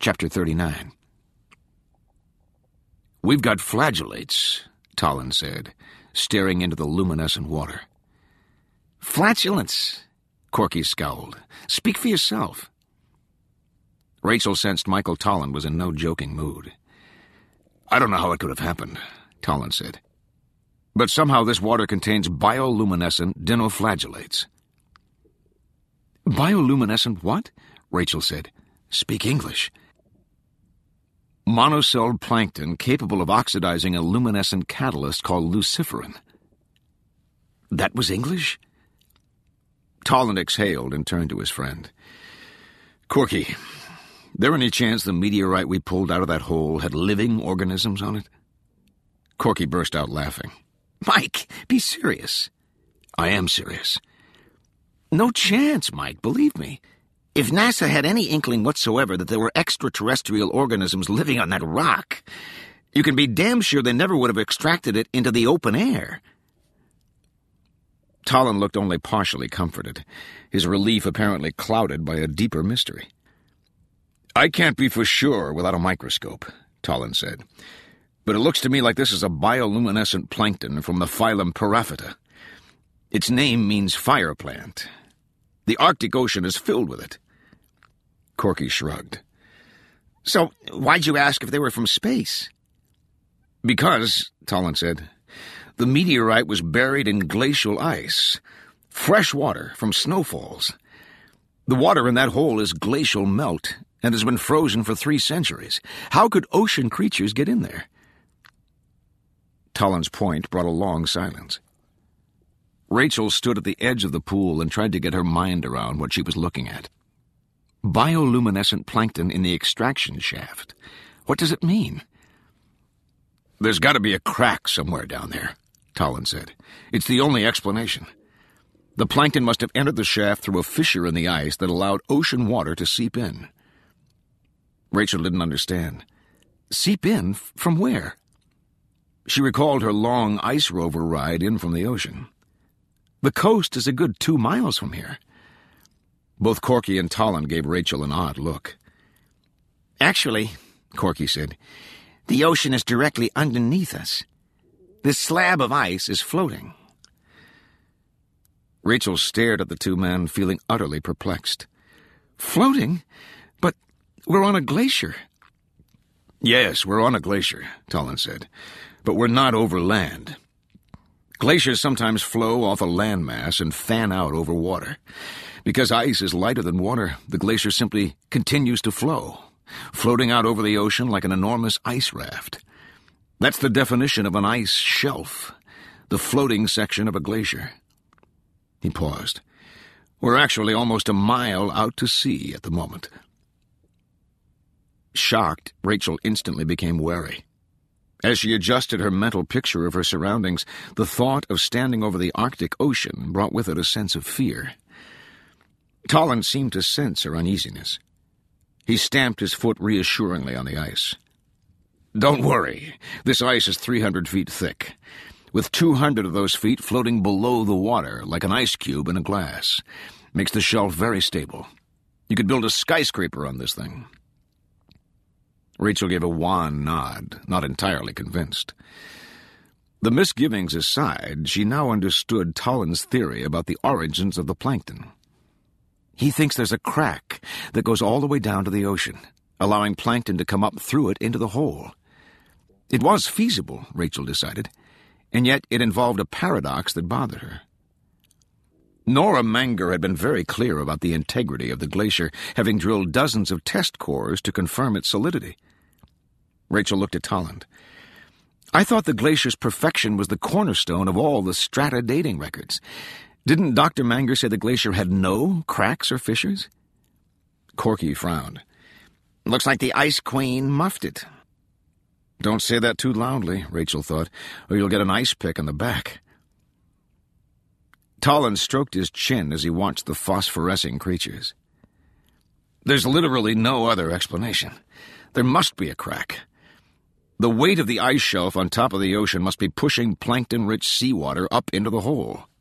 Chapter 39. "We've got flagellates," Tallon said, staring into the luminescent water. "Flatulence," Corky scowled. "Speak for yourself." Rachel sensed Michael Tallon was in no joking mood. "I don't know how it could have happened," Tallon said. "But somehow this water contains bioluminescent dinoflagellates." "Bioluminescent what?" Rachel said. "Speak English." "Monocelled plankton capable of oxidizing a luminescent catalyst called luciferin." That was English? Tallon exhaled and turned to his friend. "Corky, there any chance the meteorite we pulled out of that hole had living organisms on it?" Corky burst out laughing. "Mike, be serious." "I am serious." "No chance, Mike, believe me. If NASA had any inkling whatsoever that there were extraterrestrial organisms living on that rock, you can be damn sure they never would have extracted it into the open air." Tallon looked only partially comforted, his relief apparently clouded by a deeper mystery. "I can't be for sure without a microscope," Tallon said. "But it looks to me like this is a bioluminescent plankton from the phylum Paraphita. Its name means fire plant. The Arctic Ocean is filled with it." Corky shrugged. "So why'd you ask if they were from space?" "Because," Tallon said, "the meteorite was buried in glacial ice, fresh water from snowfalls. The water in that hole is glacial melt and has been frozen for 3 centuries. How could ocean creatures get in there?" Tallon's point brought a long silence. Rachel stood at the edge of the pool and tried to get her mind around what she was looking at. Bioluminescent plankton in the extraction shaft. What does it mean? "There's got to be a crack somewhere down there," Tallon said. "It's the only explanation. The plankton must have entered the shaft through a fissure in the ice that allowed ocean water to seep in." Rachel didn't understand. Seep in? From where? She recalled her long ice rover ride in from the ocean. The coast is a good 2 miles from here. Both Corky and Tallon gave Rachel an odd look. "Actually," Corky said, "the ocean is directly underneath us. This slab of ice is floating." Rachel stared at the 2 men, feeling utterly perplexed. "Floating? But we're on a glacier." "Yes, we're on a glacier," Tallon said, "but we're not over land. Glaciers sometimes flow off a landmass and fan out over water. Because ice is lighter than water, the glacier simply continues to flow, floating out over the ocean like an enormous ice raft. That's the definition of an ice shelf, the floating section of a glacier." He paused. "We're actually almost a mile out to sea at the moment." Shocked, Rachel instantly became wary. As she adjusted her mental picture of her surroundings, the thought of standing over the Arctic Ocean brought with it a sense of fear. Tallon seemed to sense her uneasiness. He stamped his foot reassuringly on the ice. "Don't worry. This ice is 300 feet thick, with 200 of those feet floating below the water like an ice cube in a glass. Makes the shelf very stable. You could build a skyscraper on this thing." Rachel gave a wan nod, not entirely convinced. The misgivings aside, she now understood Tallon's theory about the origins of the plankton. He thinks there's a crack that goes all the way down to the ocean, allowing plankton to come up through it into the hole. It was feasible, Rachel decided, and yet it involved a paradox that bothered her. Nora Manger had been very clear about the integrity of the glacier, having drilled dozens of test cores to confirm its solidity. Rachel looked at Tallon. "I thought the glacier's perfection was the cornerstone of all the strata dating records. Didn't Dr. Manger say the glacier had no cracks or fissures?" Corky frowned. "Looks like the Ice Queen muffed it." "Don't say that too loudly," Rachel thought, "or you'll get an ice pick on the back." Tallon stroked his chin as he watched the phosphorescing creatures. "There's literally no other explanation. There must be a crack. The weight of the ice shelf on top of the ocean must be pushing plankton-rich seawater up into the hole."